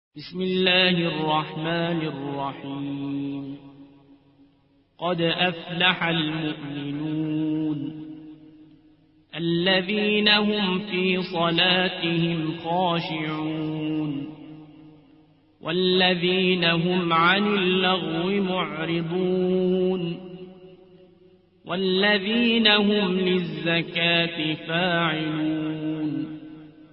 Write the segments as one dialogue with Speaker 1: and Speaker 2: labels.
Speaker 1: بسم الله الرحمن الرحيم. قد أفلح المؤمنون الذين هم في صلاتهم خاشعون والذين هم عن اللغو معرضون والذين هم للزكاة فاعلون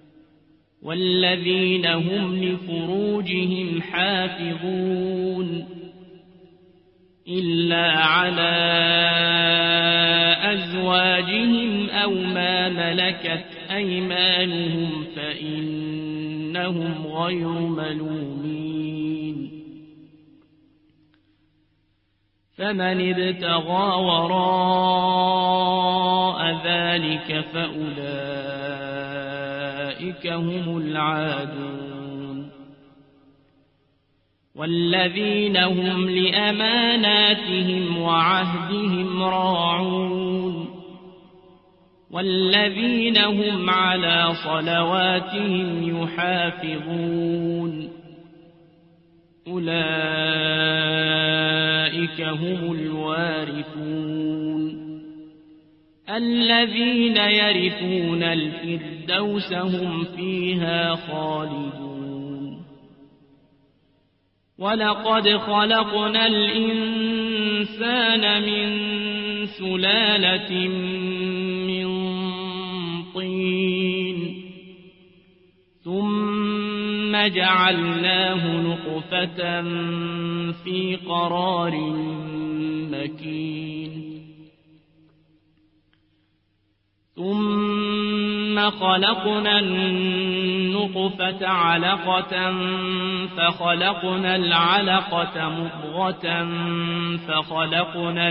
Speaker 1: والذين هم لفروجهم حافظون إلا على أزواجهم أو ما ملكت أيمانهم فإنهم غير ملومين. فمن ابتغى وراء ذلك فأولئك هم العادون والذين هم لأماناتهم وعهدهم راعون والذين هم على صلواتهم يحافظون أولئك هم الوارثون الذين يرثون الفردوس هم فيها خالدون. ولقد خلقنا الإنسان من سلالة من طين ثم جعلناه نطفة في قرار مكين ثم خلقنا النطفة علقة فخلقنا العلقة مضغة فخلقنا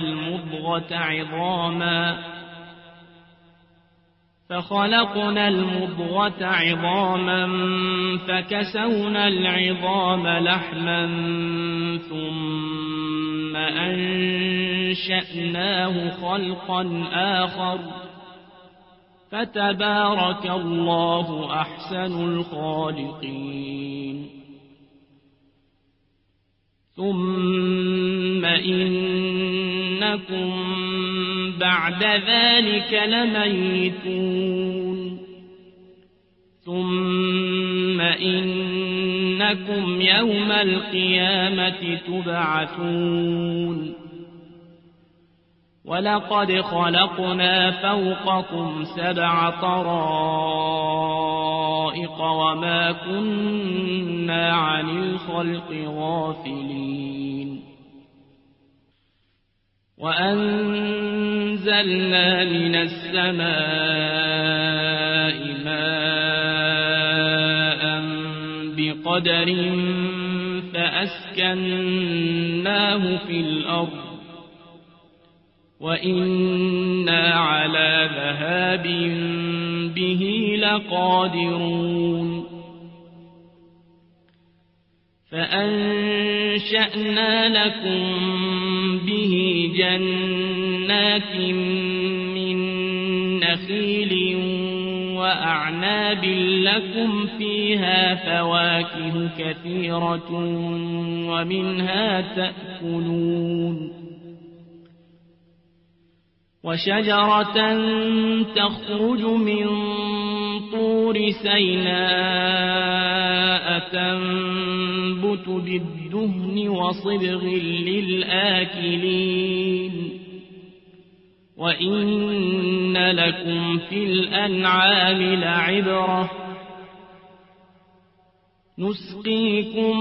Speaker 1: المضغة عظاما فكسونا العظام لحما ثم أنشأناه خلقا آخر فتبارك الله أحسن الخالقين. ثم إنكم بعد ذلك لميتون ثم إنكم يوم القيامة تبعثون. ولقد خلقنا فوقكم 7 طرائق وما كنا عن الخلق غافلين. وأنزلنا من السماء ماء بقدر فأسكناه في الأرض وإنا على ذهاب به لقادرون. فأنشأنا لكم به جنات من نخيل وأعناب لكم فيها فواكه كثيرة ومنها تأكلون. وشجرة تخرج من طور سيناء تنبت بالدهن وصبغ للآكلين. وإن لكم في الأنعام لعبرة نسقيكم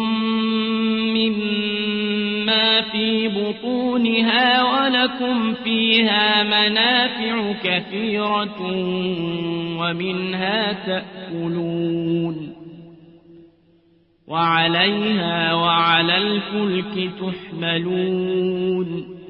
Speaker 1: مما في بطونها ولكم فيها منافع كثيرة ومنها تأكلون وعليها وعلى الفلك تحملون.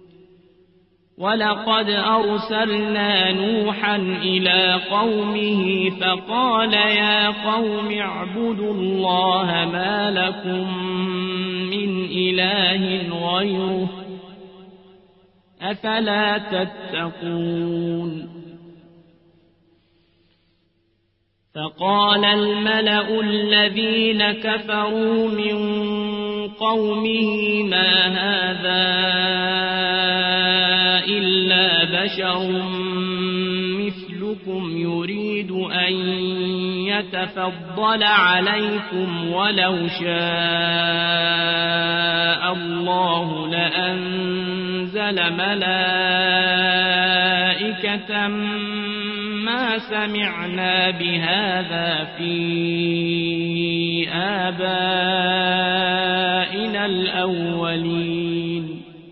Speaker 1: ولقد أرسلنا نوحا إلى قومه فقال يا قوم اعبدوا الله ما لكم من إله غيره أفلا تتقون. فقال الملأ الذين كفروا من قومه ما هذا إلا بشر مثلكم يريد أن يتفضل عليكم ولو شاء الله لأنزل ملائكة ما سمعنا بهذا في آبائنا الأولين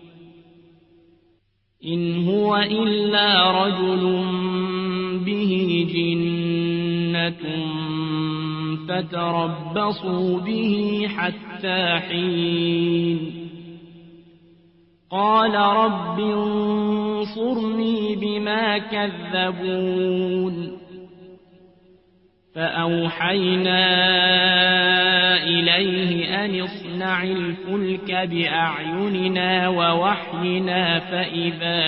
Speaker 1: إن هو إلا رجل به جنة فتربصوا به حتى حين قال رب انصرني بما كذبون فأوحينا إليه أن اصنع الفلك بأعيننا ووحينا فإذا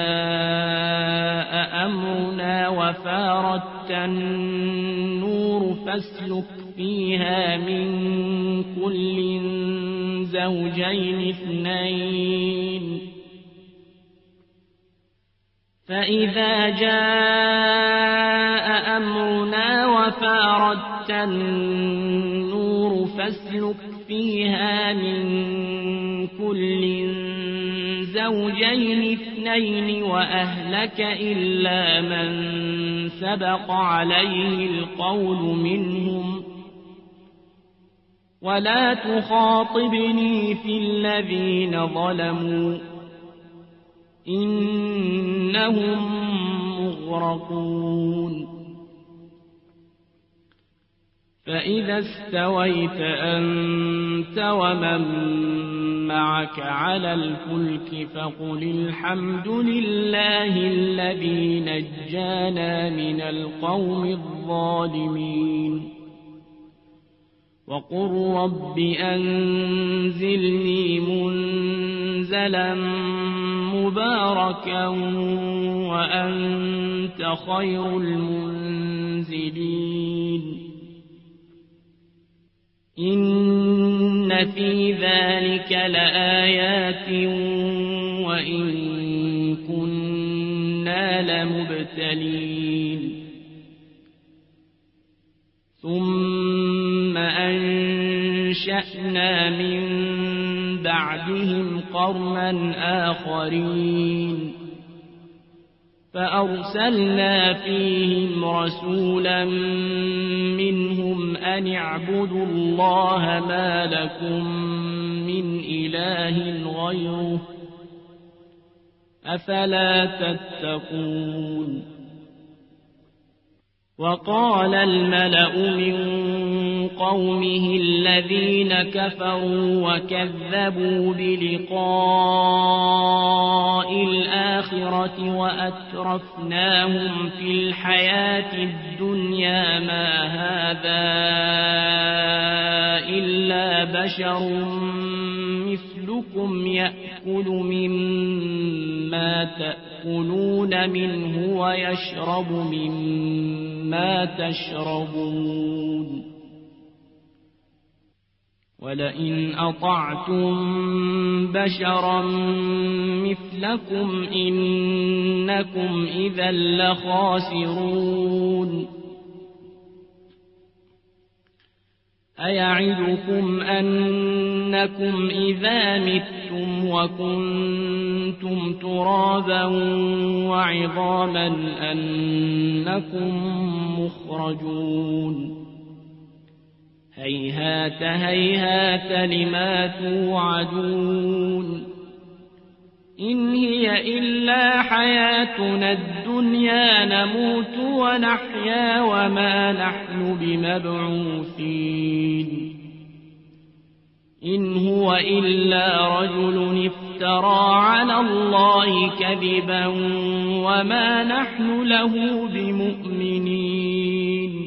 Speaker 1: جاء أمرنا وفارت النور فاسلك فيها من كل زوجين اثنين فإذا جاء أمرنا وفارت النور فاسلك فيها من كل زوجين اثنين وأهلك إلا من سبق عليه القول منهم ولا تخاطبني في الذين ظلموا إنهم مغرقون فإذا استويت أنت ومن معك على الفلك فقل الحمد لله الذي نجانا من القوم الظالمين وقل رب أنزلني منزلا مباركا وأنت خير المنزلين إن في ذلك لآيات وإن كنا لمبتلين ثم أنشأنا من بعدهم قرنا آخرين فأرسلنا فيهم رسولا منهم أن اعبدوا الله ما لكم من إله غيره أفلا تتقون وقال الملأ من قومه الذين كفروا وكذبوا بلقاء الآخرة وأترفناهم في الحياة الدنيا ما هذا إلا بشر مثلكم يأكل مما تأكلون منه ويشرب مما تشربون ولئن أطعتم بشرا مثلكم إنكم إذا لخاسرون أيعدكم أنكم إذا متم وكنتم ترابا وعظاما أنكم مخرجون هيهات هيهات لما توعدون إن هي إلا حياتنا الدنيا نموت ونحيا وما نحن بمبعوثين إن هو إلا رجل افترى على الله كذبا وما نحن له بمؤمنين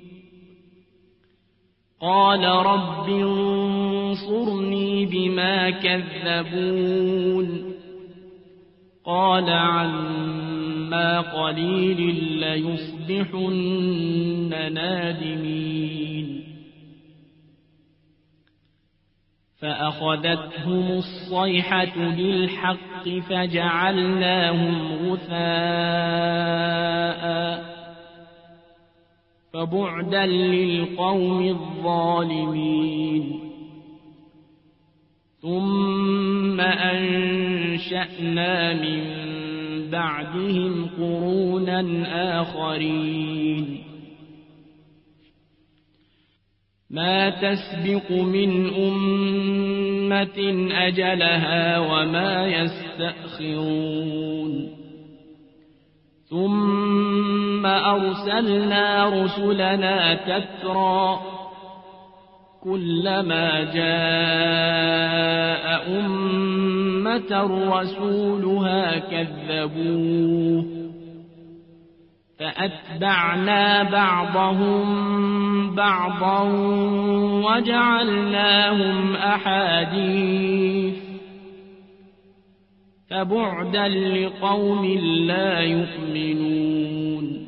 Speaker 1: قال رب انصرني بما كذبون قال عما عما قليل ليصبحن نادمين فأخذتهم الصيحة بالحق فجعلناهم غثاء فبعدا للقوم الظالمين ثم أنشأنا من بعدهم قرونا آخرين ما تسبق من أمة أجلها وما يستأخرون ثم أرسلنا رسلنا تترى كلما جاء أمة رسولها كذبوه فأتبعنا بعضهم بعضا وجعلناهم أحاديث فبعدا لقوم لا يؤمنون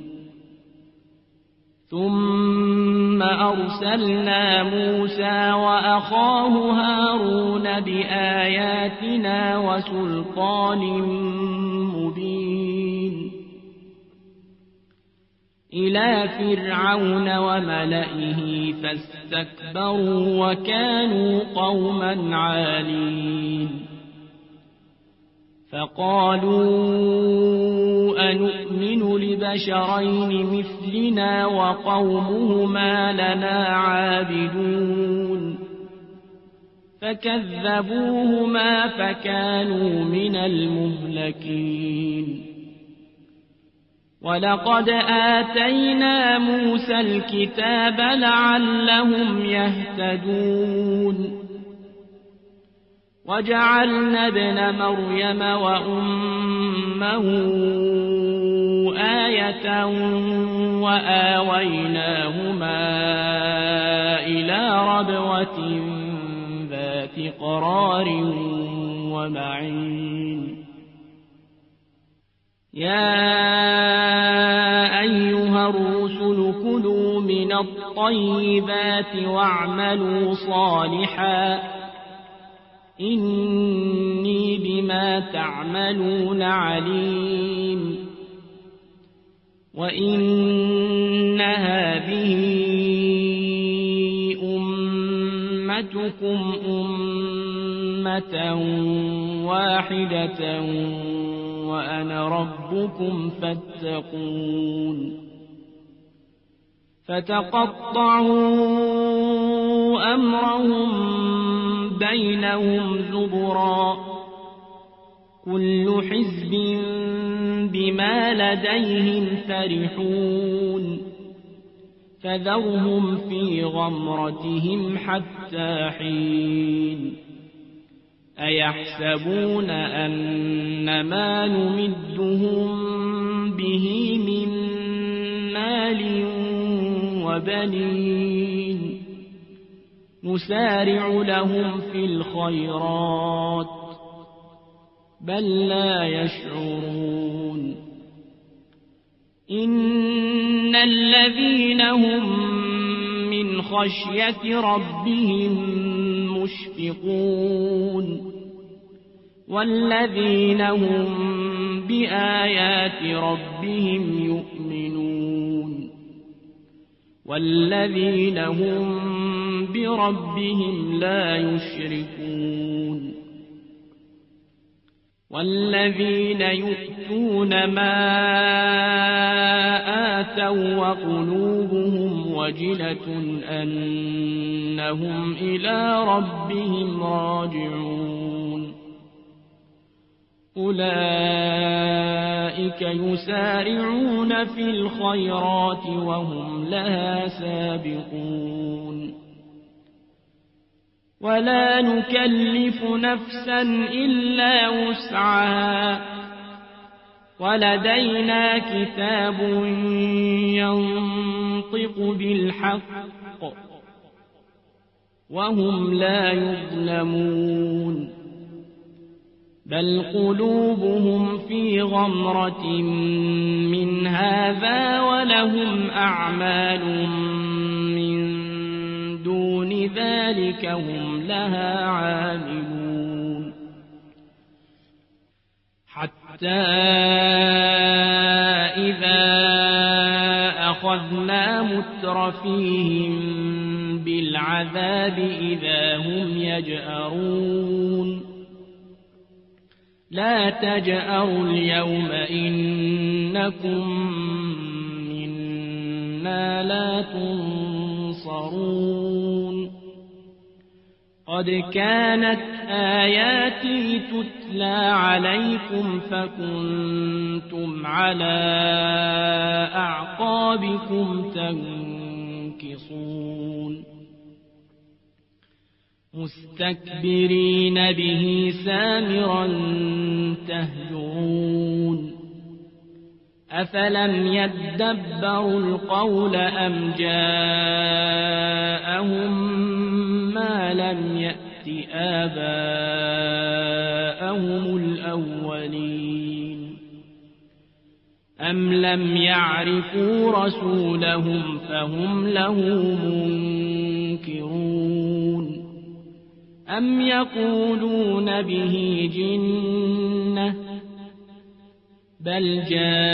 Speaker 1: ثم أرسلنا موسى وأخاه هارون بآياتنا وسلطان مبين إلى فرعون وملئه فاستكبروا وكانوا قوما عالين فقالوا أنؤمن لبشرين مثلنا وقومهما لنا عابدون فكذبوهما فكانوا من المهلكين ولقد آتينا موسى الكتاب لعلهم يهتدون وجعلنا ابن مريم وأمه آية وآويناهما إلى ربوة ذات قرار ومعين يا أيها الرسل كلوا من الطيبات واعملوا صالحا إني بما تعملون عليم وإن هذه أمتكم أمة واحدة وأنا ربكم فاتقون فتقطعوا أمرهم بينهم زبرا كل حزب بما لديهم فرحون فذرهم في غمرتهم حتى حين أيحسبون أن ما نمدهم به من مال وبنين نسارع لهم في الخيرات بل لا يشعرون إن الذين هم من خشية ربهم مشفقون والذين هم بآيات ربهم يؤمنون والذين هم بربهم لا يشركون والذين يؤتون ما آتوا وقلوبهم وجلة أنهم إلى ربهم راجعون أولئك يسارعون في الخيرات وهم لها سابقون ولا نكلف نفسا إلا وسعها ولدينا كتاب ينطق بالحق وهم لا يظلمون بل قلوبهم في غمرة من هذا ولهم أعمال من دون ذلك هم لها عاملون حتى إذا أخذنا مترفيهم بالعذاب إذا هم يجأرون لا تجأروا اليوم إنكم منا لا تنصرون قد كانت آياتي تتلى عليكم فكنتم على أعقابكم تنكصون مستكبرين به سامرا تهجرون أفلم يدبروا القول أم جاءهم ما لم يأت آباءهم الأولين أم لم يعرفوا رسولهم فهم له منكرون أم يقولون به جنة بل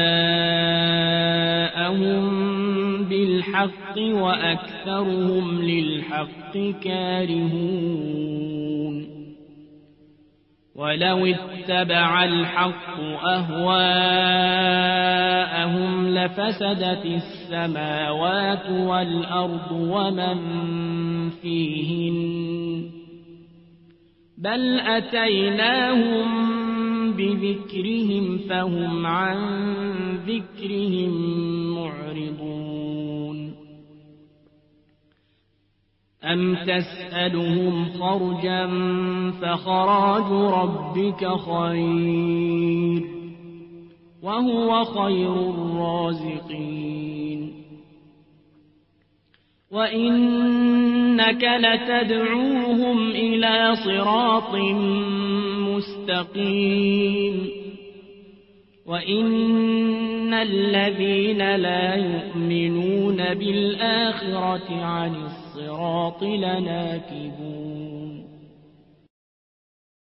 Speaker 1: جاءهم بالحق وأكثرهم للحق كارهون ولو اتبع الحق أهواءهم لفسدت السماوات والأرض ومن فيهن بل أتيناهم بذكرهم فهم عن ذكرهم معرضون أم تسألهم خرجا فخراج ربك خير وهو خير الرازقين وإنك لتدعوهم إلى صراط مستقيم وإن الذين لا يؤمنون بالآخرة عن الصراط لناكبون